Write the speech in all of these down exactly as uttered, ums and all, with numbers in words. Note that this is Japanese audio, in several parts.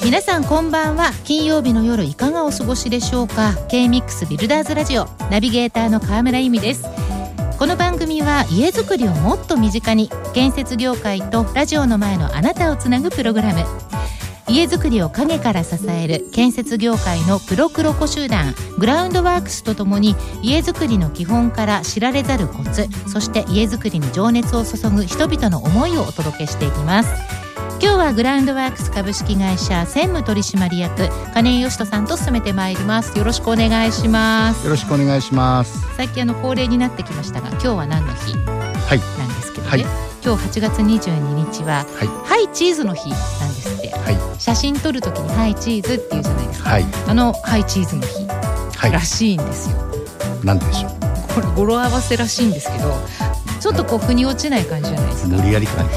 皆さんこんばんは。金曜日の夜いかがお過ごしでしょうか。 K-ミックス ビルダーズラジオナビゲーターの川村由美です。この番組は家づくりをもっと身近に、建設業界とラジオの前のあなたをつなぐプログラム。家づくりを陰から支える建設業界のプロクロコ集団グラウンドワークスとともに、家づくりの基本から知られざるコツ、そして家づくりに情熱を注ぐ人々の思いをお届けしていきます。今日はグラウンドワークス株式会社専務取締役金井義人さんと進めてまいります。よろしくお願いします。 よろしくお願いします。 最近あの恒例になってきましたが、今日は何の日なんですけどね、はい、今日はちがつにじゅうににちは、はい、はい、チーズの日なんですって、はい、写真撮るときにはいチーズって言うじゃないですか、はい、あのはいチーズの日、はい、らしいんですよ。 なんでしょう。 これ語呂合わせらしいんですけど、ちょっとこう腑に落ちない感じじゃないですか。 無理やり感じ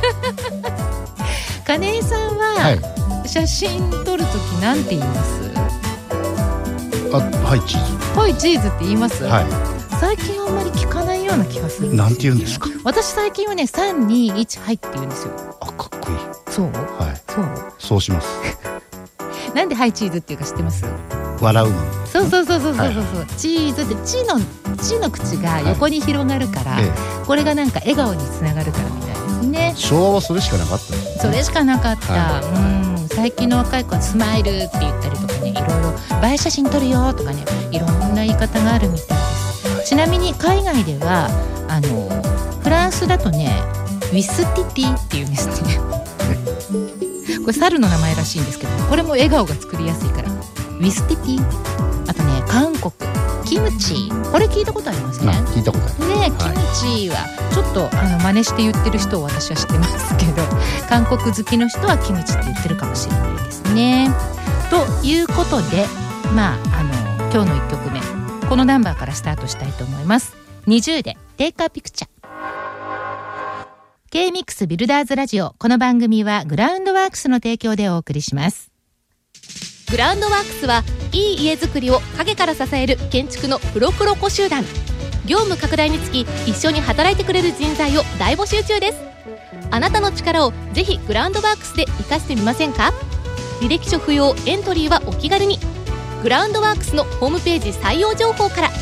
金井さんは写真撮るときなんて言います？ あ、はいチーズ。 はいチーズって言います？はい。最近あんまり聞かないような気がするんですよ。 なんて言うんですか？ 私最近はねさんにいちはいって言うんですよ。 あ、かっこいい。 そう？はい。そう。 そうします。 なんではいチーズっていうか知ってます？ 笑うの。 そうそうそうそうそうそう、はい、チーズってチのチの口が横に広がるから、はい、これがなんか笑顔につながるからみたいですね。 昭和はそれしかなかったですね。 それしかなかった、はい、うん。最近の若い子はスマイルって言ったりとかね、いろいろ映え写真撮るよとかね、いろんな言い方があるみたいです。ちなみに海外ではあのフランスだとねウィスティティっていうんですねこれ猿の名前らしいんですけど、これも笑顔が作りやすいからウィスティティ。あとね韓国キムチ、これ聞いたことありますね。 聞いたことありますね。 キムチはちょっとあの真似して言ってる人を私は知ってますけど、韓国好きの人はキムチって言ってるかもしれないですね。ということで、まああの今日のいっきょくめ、このナンバーからスタートしたいと思います。にじゅうでテイクアピクチャー。 K-ミックス ビルダーズラジオ。この番組はグラウンドワークスの提供でお送りします。 グラウンドワークスはいい家づくりを陰から支える建築のプロクロコ集団。業務拡大につき一緒に働いてくれる人材を大募集中です。あなたの力をぜひグラウンドワークスで活かしてみませんか？履歴書不要、エントリーはお気軽に。グラウンドワークスのホームページ採用情報から。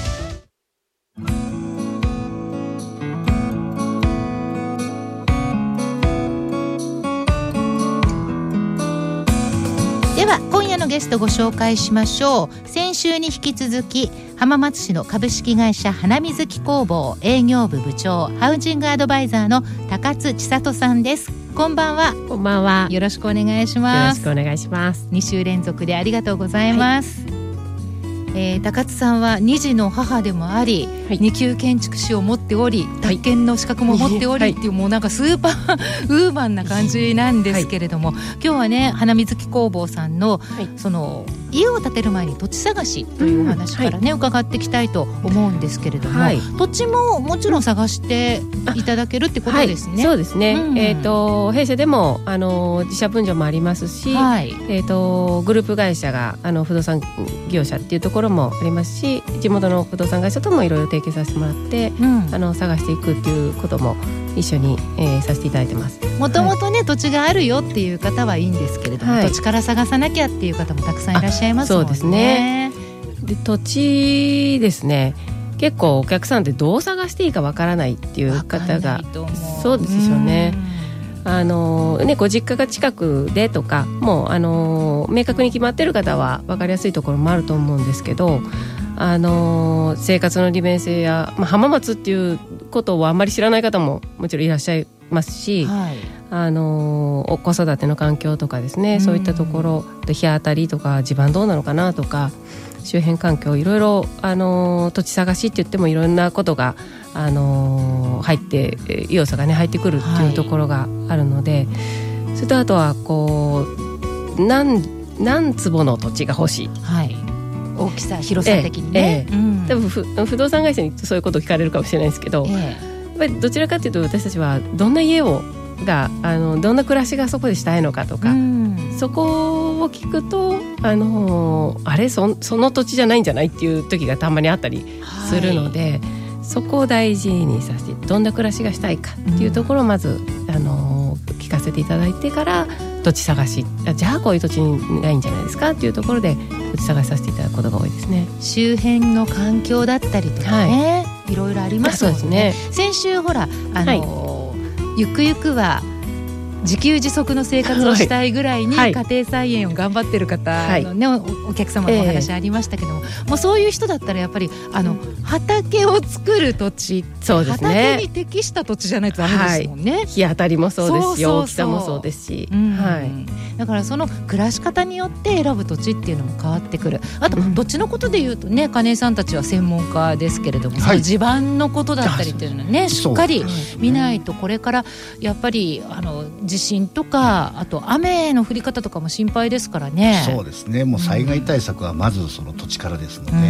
では今夜のゲストご紹介しましょう。先週に引き続き浜松市の株式会社花水木工房営業部部長、ハウジングアドバイザーの高津千里さんです。こんばんは。 こんばんは。 よろしくお願いします。 よろしくお願いします。 にしゅう連続でありがとうございます、はい。えー、高津さんはに児の母でもあり、はい、に級建築士を持っており、宅建の資格も持っており、はい、っていうもうなんかスーパーウーマンな感じなんですけれども、はい、今日はね花水木工房さんの、はい、その家を建てる前に土地探しというお話からね、うんはい、伺っていきたいと思うんですけれども、はい、土地ももちろん探していただけるってことですね。 はい、そうですね、うんえー、と弊社でもあの自社分譲もありますし、はいえー、とグループ会社があの不動産業者っていうところもありますし、地元の不動産会社ともいろいろ提携させてもらって、うん、あの探していくっていうことも一緒に、えー、させていただいてます。 もともとね、はい、土地があるよっていう方はいいんですけれども、はい、土地から探さなきゃっていう方もたくさんいらっしゃいますもんね。 そうですね。で土地ですね、結構お客さんってどう探していいかわからないっていう方がそうですよね。あのね、ご実家が近くでとかもうあの明確に決まってる方は分かりやすいところもあると思うんですけど、あの生活の利便性や、まあ、浜松っていうことをあんまり知らない方ももちろんいらっしゃいますし、はい、あのお子育ての環境とかですね、そういったところで日当たりとか地盤どうなのかなとか周辺環境いろいろあの土地探しって言ってもいろんなことがあの入って要素がね入ってくるっていうところがあるので、はい、それとあとはこう何何坪の土地が欲しい、 はい、大きさ広さ的にね、 ええええうん、多分 不, 不動産会社にそういうことを聞かれるかもしれないですけど、ええ、やっぱりどちらかというと私たちはどんな家をがあのどんな暮らしがそこでしたいのかとか、うん、そこを聞くとあのあれ そ, その土地じゃないんじゃないっていう時がたまにあったりするので、はい、そこを大事にさせてどんな暮らしがしたいかっていうところをまず、うん、あの聞かせていただいてから土土地探し、じゃあこういう土地にないんじゃないですかっていうところで土地探しさせていただくことが多いですね。 周辺の環境だったりとかね、はい、いろいろありますもんね。 そうですね。 先週ほらあの、はい、ゆくゆくは自給自足の生活をしたいぐらいに家庭菜園を頑張ってる方の、ね、はい、お, お客様のお話ありましたけども、えー、もうそういう人だったらやっぱりあの畑を作る土地、そうですね、畑に適した土地じゃないとダメですもんね、はい、 日当たりもそうですし、大きさもそうですし、うん、はい、 だからその暮らし方によって選ぶ土地っていうのも変わってくる。あと、うん、土地のことでいうとね、金井さんたちは専門家ですけれども、はい、その地盤のことだったりっていうのはね、しっかり見ないと、これからやっぱりあの地震とか、あと雨の降り方とかも心配ですからね。 そうですね、もう災害対策はまずその土地からですので、うん、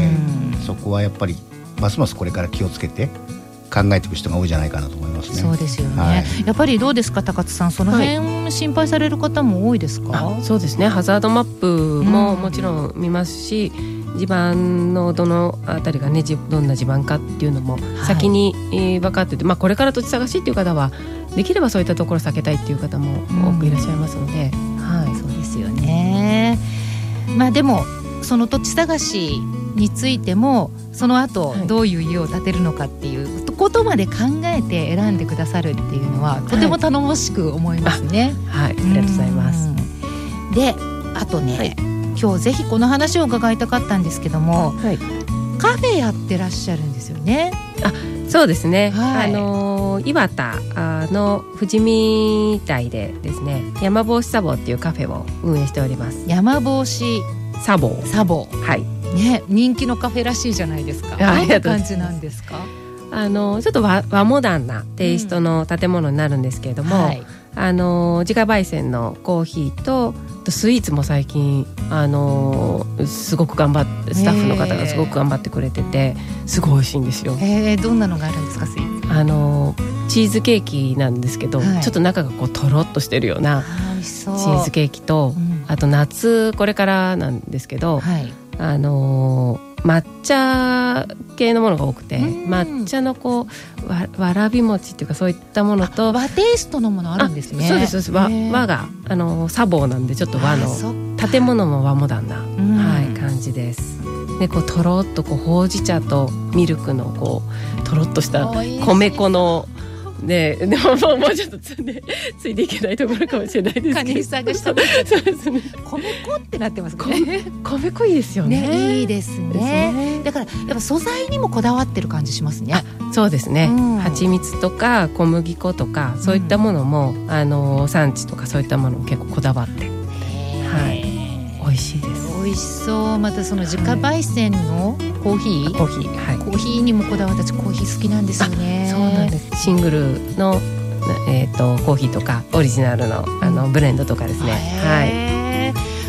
そこはやっぱりますますこれから気をつけて考えていく人が多いんじゃないかなと思いますね。 そうですよね、 はい、 やっぱりどうですか高津さん、その辺心配される方も多いですか？ はい、そうですね、ハザードマップももちろん見ますし、うん、地盤のどのあたりがね、どんな地盤かっていうのも先に分かってて、はい、まあ、これから土地探しっていう方はできればそういったところ避けたいっていう方も多くいらっしゃいますので、 うん、はい、そうですよね。まあでもその土地探しについてもその後どういう家を建てるのかっていうことまで考えて選んでくださるっていうのはとても頼もしく思いますね。 はい、はい、ありがとうございます。 で、あとね、はい、今日ぜひこの話を伺いたかったんですけども、はい、カフェやってらっしゃるんですよね。 あ、そうですね、はい、あの岩田の富士見台でですね、山帽子茶房っていうカフェを運営しております。 山帽子茶房、 茶房、 はいね、人気のカフェらしいじゃないですか。どんな感じなんですか？ あのちょっと 和, 和モダンなテイストの建物になるんですけれども、うん、はい、あの自家焙煎のコーヒーとスイーツも最近あのすごく頑張ってスタッフの方がすごく頑張ってくれてて、すごい美味しいんですよ。 えー、どんなのがあるんですか？スイーツ、 あのチーズケーキなんですけど、はい、ちょっと中がこうとろっとしてるようなチーズケーキと、うん、あと夏これからなんですけど、はい、あの抹茶系のものが多くて、抹茶のこう わ, わらび餅っていうかそういったものと、 和テイストのものあるんですね。 そうです、和, 和があの茶房なんでちょっと和の建物も和モダンな、はい、感じです。でこうとろっとこうほうじ茶とミルクのこうとろっとした米粉のね、でももうちょっとつんでついていけないところかもしれないですけど、 金井さんがしたそうですね、米粉ってなってますね。 米粉いいですよ ね, ねいいです ね, ですね。だからやっぱ素材にもこだわってる感じしますね。 あ、そうですね、うん、蜂蜜とか小麦粉とかそういったものも、うん、あの産地とかそういったものも結構こだわって、はい、美味しいです。 美味しそう。またその自家焙煎のコーヒー、はい、 コーヒー、はい、 コーヒーにもこだわった。私コーヒー好きなんですよね。 そうなんです。シングルの、えー、とコーヒーとかオリジナル の, あのブレンドとかですね、はい、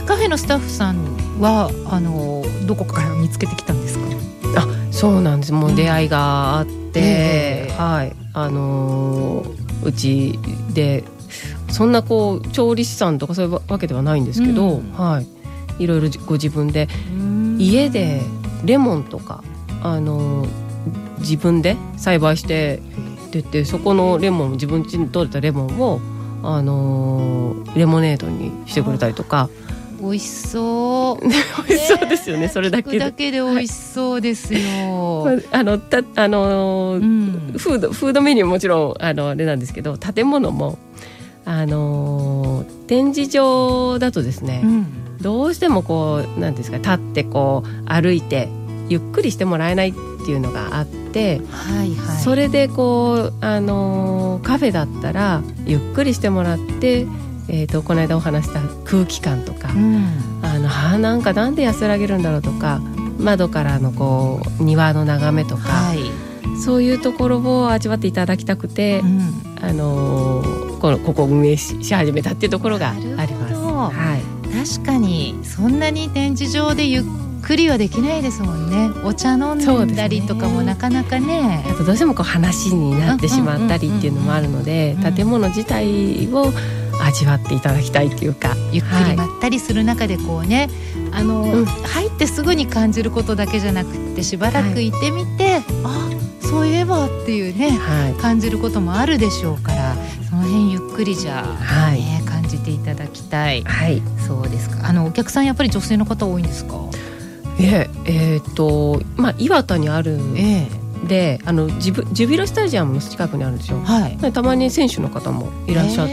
カフェのスタッフさんはあのどこから見つけてきたんですか？ あ、そうなんです。もう出会いがあって、うん、はい、あのー、うちでそんなこう調理師さんとかそういうわけではないんですけど、うん、はい、いろいろご自分で家でレモンとかあの自分で栽培してってて、そこのレモン自分家に取れたレモンをあのレモネードにしてくれたりとか。 美味しそう美味しそうですよね、それだけでだけで美味しそうですよ、 はい、あのたあの、うん、フードフードメニューもちろんあのあれなんですけど、建物もあの展示場だとですね、うん、どうしてもこうなんですか、立ってこう歩いてゆっくりしてもらえないっていうのがあって、はいはい、それでこう、あのー、カフェだったらゆっくりしてもらって、えー、とこの間お話した空気感とか、うん、あのはなんかなんで安らげるんだろうとか、窓からのこう庭の眺めとか、はい、そういうところを味わっていただきたくて、うん、あのー、こ, のここを運営 し, し始めたっていうところがあります。はい、 確かにそんなに展示場でゆっくりはできないですもんね。お茶飲んだりとかもなかなかね、 あとどうしてもこう話になってしまったりっていうのもあるので、建物自体を味わっていただきたいっていうか、 ゆっくりまったりする中でこうね、あの、うん、入ってすぐに感じることだけじゃなくて、しばらくいてみて、はい、あ、そういえばっていうね、はい、感じることもあるでしょうから、その辺ゆっくりじゃ、はい、ね、感じじていただきたい。 はい、 そうですか。あのお客さんやっぱり女性の方多いんですか？ ええー、っとまあ岩田にある、えーであのジュ、ジュビロスタジアムの近くにあるんですよ、はい、たまに選手の方もいらっしゃって、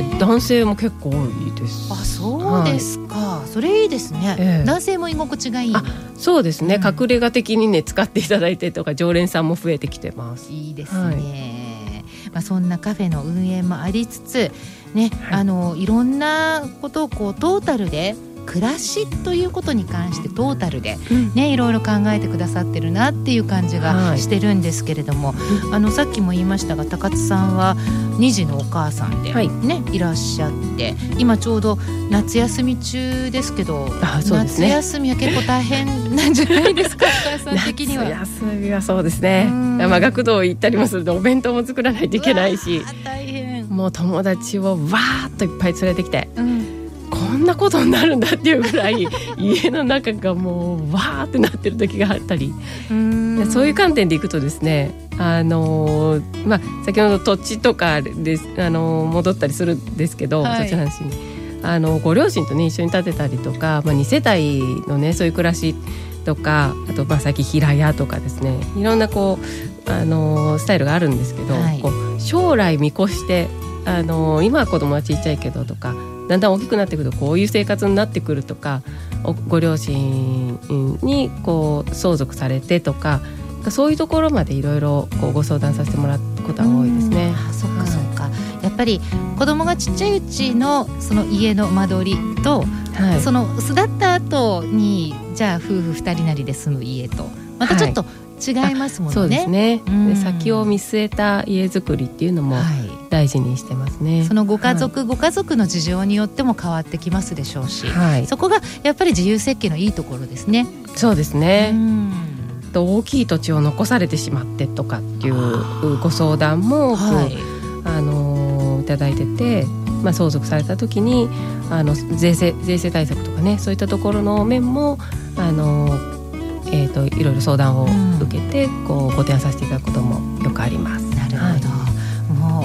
男性も結構多いです。 あ、そうですか、はい、それいいですね、えー、男性も居心地がいい。 あ、そうですね、うん、隠れ家的にね使っていただいてとか常連さんも増えてきてます。 いいですね、はい、まあ、そんなカフェの運営もありつつ、ね、はい、あのいろんなことをこうトータルで暮らしということに関してトータルで、ね、いろいろ考えてくださってるなっていう感じがしてるんですけれども、はい、あのさっきも言いましたが高津さんはに児のお母さんで、ね、はい、いらっしゃって今ちょうど夏休み中ですけど、あ、そうですね、夏休みは結構大変なんじゃないですか？お母さん的には。 夏休みはそうですね、まあ、学童行ったりもするとお弁当も作らないといけないし、 大変。 もう友達をわーっといっぱい連れてきて、うん、こんなことになるんだっていうぐらい家の中がもうわーってなってる時があったり、うーん、そういう観点でいくとですね、あのーまあ、先ほど土地とかで、あのー、戻ったりするんですけど、はい、そっちの話にあのご両親と、ね、一緒に建てたりとか、まあ、に世帯の、ね、そういう暮らしとか、あとまあさっき平屋とかですね、いろんなこう、あのー、スタイルがあるんですけど、はい、こう将来見越して、あのー、今は子供はちっちゃいけどとか、だんだん大きくなってくるとこういう生活になってくるとか、ご両親にこう相続されてとか、そういうところまでいろいろご相談させてもらうことが多いですね。 あ、そっかそっか、はい、やっぱり子供がちっちゃいうちのその家の間取りと、はい、その巣立った後にじゃあ夫婦二人なりで住む家とまたちょっと違いますもんね。 そうですね、で先を見据えた家づくりっていうのも大事にしてますね、はい、 そのご家族、はい、ご家族の事情によっても変わってきますでしょうし、はい、そこがやっぱり自由設計のいいところですね。 そうですね、うん、大きい土地を残されてしまってとかっていうご相談も、はい、あのいただいてて、まあ、相続された時にあの税制、税制対策とかね、そういったところの面もあのえー、といろいろ相談を受けて、うん、こうご提案させていただくこともよくあります。 なるほど、はい、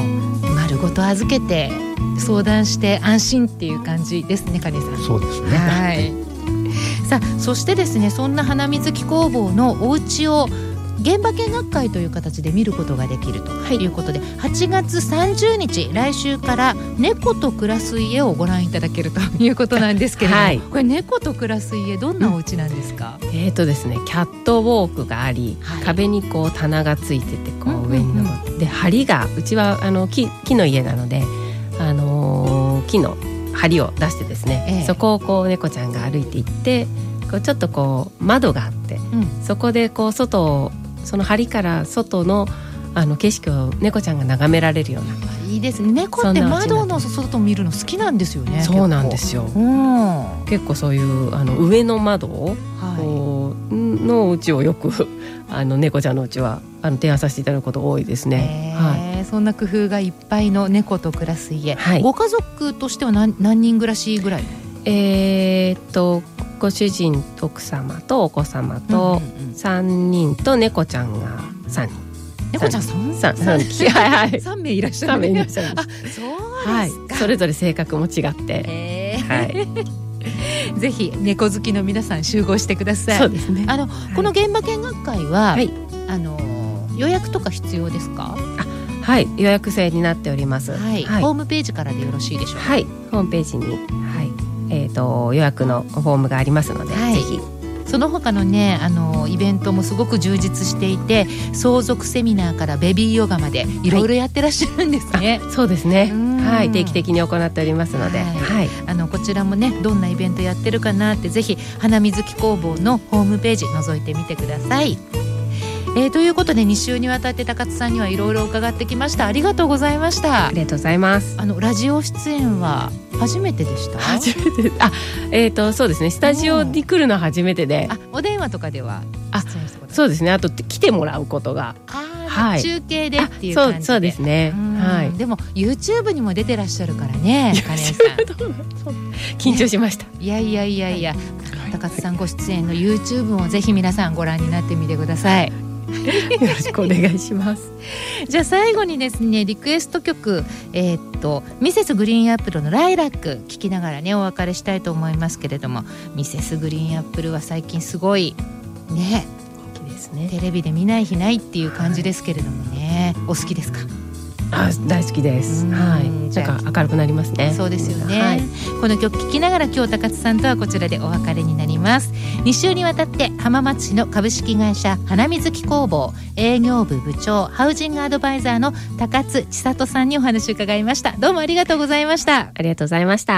もう丸ごと預けて相談して安心っていう感じですね、金さん。 そうですね、 はい、さあそしてですね、そんな花水木工房のお家を現場見学会という形で見ることができるということで、はい、はちがつさんじゅうにち来週から猫と暮らす家をご覧いただけるということなんですけれども、はい、これ猫と暮らす家どんなお家なんですか？うん、 えーとですね、キャットウォークがあり、はい、壁にこう棚がついててこう上に登って、うんうんうん、で梁がうちはあの 木, 木の家なので、あのー、木の梁を出してですね、ええ、そこをこう猫ちゃんが歩いていってこうちょっとこう窓があって、うん、そこでこう外をその梁から外 の, あの景色を猫ちゃんが眺められるような。 いいですね。猫って窓の外を見るの好きなんですよね。 そうなんですよ、うん、結構そういうあの上の窓を、はい、のうちをよくあの猫ちゃんのうちはあの提案させていただくこと多いですね、 はい、そんな工夫がいっぱいの猫と暮らす家、はい、ご家族としては 何, 何人暮らしぐらい？ えー、っとご主人奥様とお子様とさんにんと猫ちゃんがさんにん。 猫ちゃんさんさん匹はいはい、 さんめいいらっしゃる。 さんめいいらっしゃる。 あ、そうですか、 はい、それぞれ性格も違って、はい、 ぜひ猫好きの皆さん集合してください。 そうですね。 あの、はい、この現場見学会は、はい、あの予約とか必要ですか？ あ、はい、予約制になっております、 はいはい、ホームページからでよろしいでしょうか？ はい、ホームページに、はい、えー、と予約のフォームがありますので、はい、ぜひ。 その他のね、あのイベントもすごく充実していて、相続セミナーからベビーヨガまでいろいろやってらっしゃるんですね、 はい、そうですね、はい、定期的に行っておりますので、はいはい、 あのこちらもね、どんなイベントやってるかなってぜひ花水木工房のホームページ覗いてみてください。えー、ということでに週にわたって高津さんにはいろいろ伺ってきました。ありがとうございました。 ありがとうございます。 あのラジオ出演は初めてでした？ 初めて。あ、えーとそうですね、スタジオに来るのは初めてで、 あ、お電話とかでは出演したこと？そうですね、あと来てもらうことが、 あ、はい、中継でっていう感じで。 そう、そうですね、はい、 でも YouTube にも出てらっしゃるからね、金井さん緊張しました、ね、 いやいやいやいや、高津さんご出演の YouTube をぜひ皆さんご覧になってみてください。 よろしくお願いしますじゃあ最後にですねリクエスト曲、えー、っとミセスグリーンアップルのライラック聴きながらねお別れしたいと思いますけれども、ミセスグリーンアップルは最近すごいね人気ですね。 テレビで見ない日ないっていう感じですけれどもね、はい、お好きですか？ あ、大好きです。はい。なんか明るくなりますね。 そうですよね、 はい、 この曲聴きながら今日高津さんとはこちらでお別れになります。に週にわたって浜松市の株式会社花水木工房営業部部長ハウジングアドバイザーの高津千里さんにお話を伺いました。どうもありがとうございました。 ありがとうございました。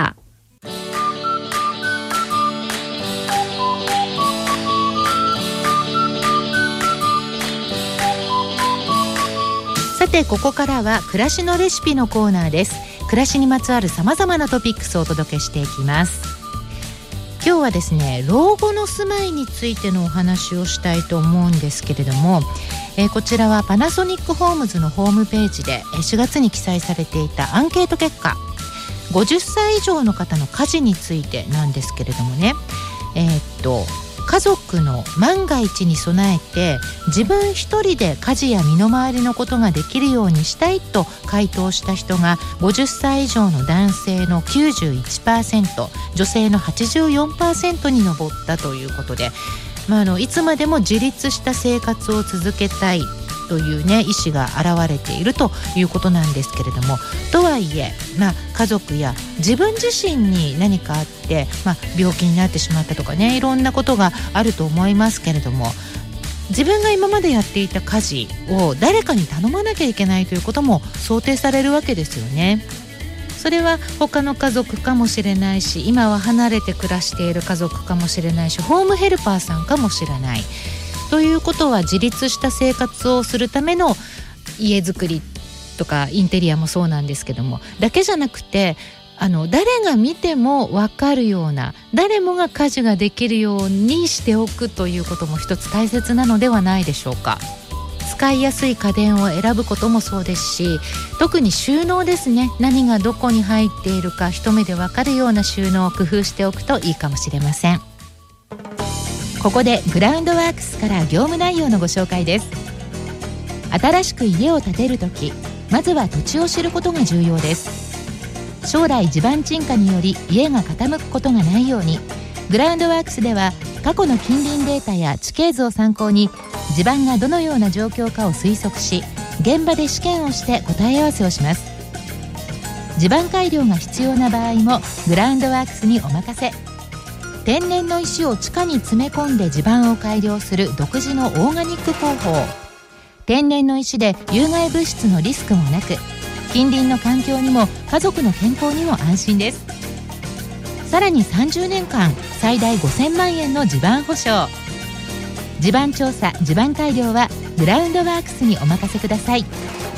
さてここからは暮らしのレシピのコーナーです。暮らしにまつわるさまざまなトピックスをお届けしていきます。今日はですね老後の住まいについてのお話をしたいと思うんですけれども、えー、こちらはパナソニックホームズのホームページでしがつに記載されていたアンケート結果、ごじゅっさい以上の方の家事についてなんですけれどもね、えー、っと家族の万が一に備えて自分一人で家事や身の回りのことができるようにしたいと回答した人がごじゅっさい以上の男性の きゅうじゅういちパーセント、女性の はちじゅうよんパーセント に上ったということで、まあ、あのいつまでも自立した生活を続けたいというね意思が現れているということなんですけれども、とはいえ、まあ、家族や自分自身に何かあって、まあ、病気になってしまったとかねいろんなことがあると思いますけれども、自分が今までやっていた家事を誰かに頼まなきゃいけないということも想定されるわけですよね。それは他の家族かもしれないし、今は離れて暮らしている家族かもしれないし、ホームヘルパーさんかもしれないということは、自立した生活をするための家づくりとかインテリアもそうなんですけども、だけじゃなくてあの誰が見ても分かるような、誰もが家事ができるようにしておくということも一つ大切なのではないでしょうか。使いやすい家電を選ぶこともそうですし、特に収納ですね。何がどこに入っているか一目で分かるような収納を工夫しておくといいかもしれません。ここでグラウンドワークスから業務内容のご紹介です。新しく家を建てるとき、まずは土地を知ることが重要です。将来地盤沈下により家が傾くことがないように、グラウンドワークスでは過去の近隣データや地形図を参考に地盤がどのような状況かを推測し、現場で試験をして答え合わせをします。地盤改良が必要な場合もグラウンドワークスにお任せ。天然の石を地下に詰め込んで地盤を改良する独自のオーガニック工法。天然の石で有害物質のリスクもなく、近隣の環境にも家族の健康にも安心です。さらにさんじゅうねんかん最大ごせんまんえんの地盤保証。地盤調査・地盤改良はグラウンドワークスにお任せください。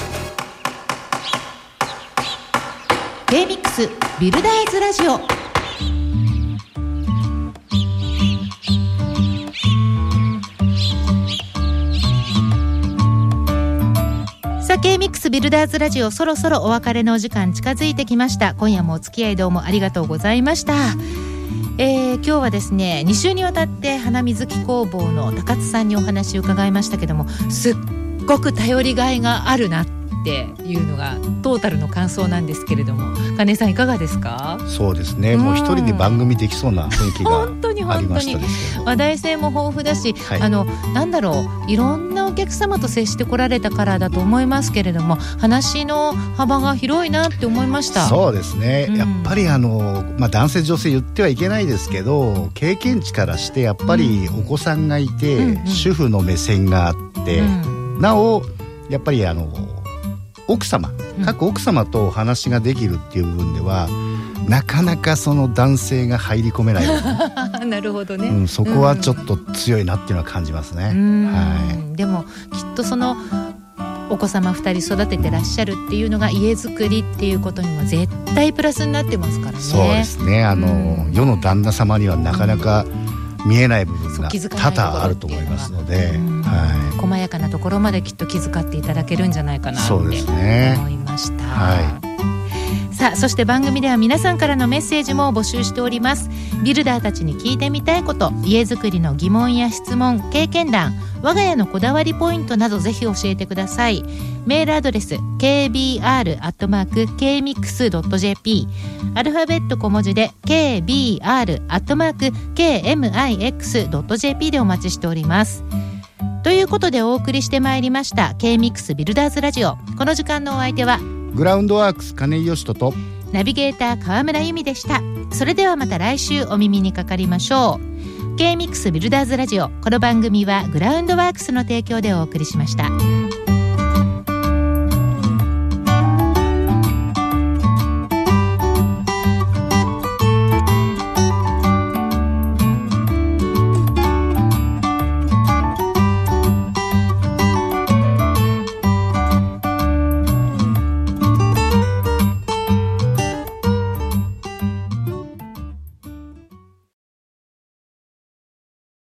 K-ミックス ビルダーズラジオ。K-ミックス ビルダーズラジオ、そろそろお別れのお時間近づいてきました。今夜もお付き合いどうもありがとうございました。えー、今日はですねに週にわたって花水木工房の高津さんにお話を伺いましたけども、すっごく頼りがいがあるなっていうのがトータルの感想なんですけれども、金井さんいかがですか？ そうですね、もう一人で番組できそうな雰囲気がありましたですけど、 話題性も豊富だし、 はい、 あのなんだろう、いろんなお客様と接してこられたからだと思いますけれども、話の幅が広いなって思いました。 そうですね、うん、やっぱりあの、まあ、男性女性言ってはいけないですけど、経験値からしてやっぱりお子さんがいて、うんうん、主婦の目線があって、うん、なおやっぱりあの奥様、各奥様とお話ができるっていう部分では、うん、なかなかその男性が入り込めないなるほどね、 うん、そこはちょっと強いなっていうのは感じますね、 うんはい、 でもきっとそのお子様ふたり育ててらっしゃるっていうのが家づくりっていうことにも絶対プラスになってますからね。 そうですね、あの、うん、世の旦那様にはなかなか見えない部分が多々あると思いますので、はい、 細やかなところまできっと気遣っていただけるんじゃないかなって思いました、 はい、 さあ、そして番組では皆さんからのメッセージも募集しております。ビルダーたちに聞いてみたいこと、家づくりの疑問や質問、経験談、我が家のこだわりポイントなどぜひ教えてください。メールアドレス ケービーアールアットマークケーミックスドットジェーピー、 アルファベット小文字で ケービーアールアットマークケーエムアイエックスドットジェーピー でお待ちしております。ということでお送りしてまいりました ケーミックス ビルダーズラジオ。この時間のお相手はグラウンドワークス金井義人とナビゲーター川村由美でした。それではまた来週お耳にかかりましょう。 ケーミックス ビルダーズラジオ、この番組はグラウンドワークスの提供でお送りしました。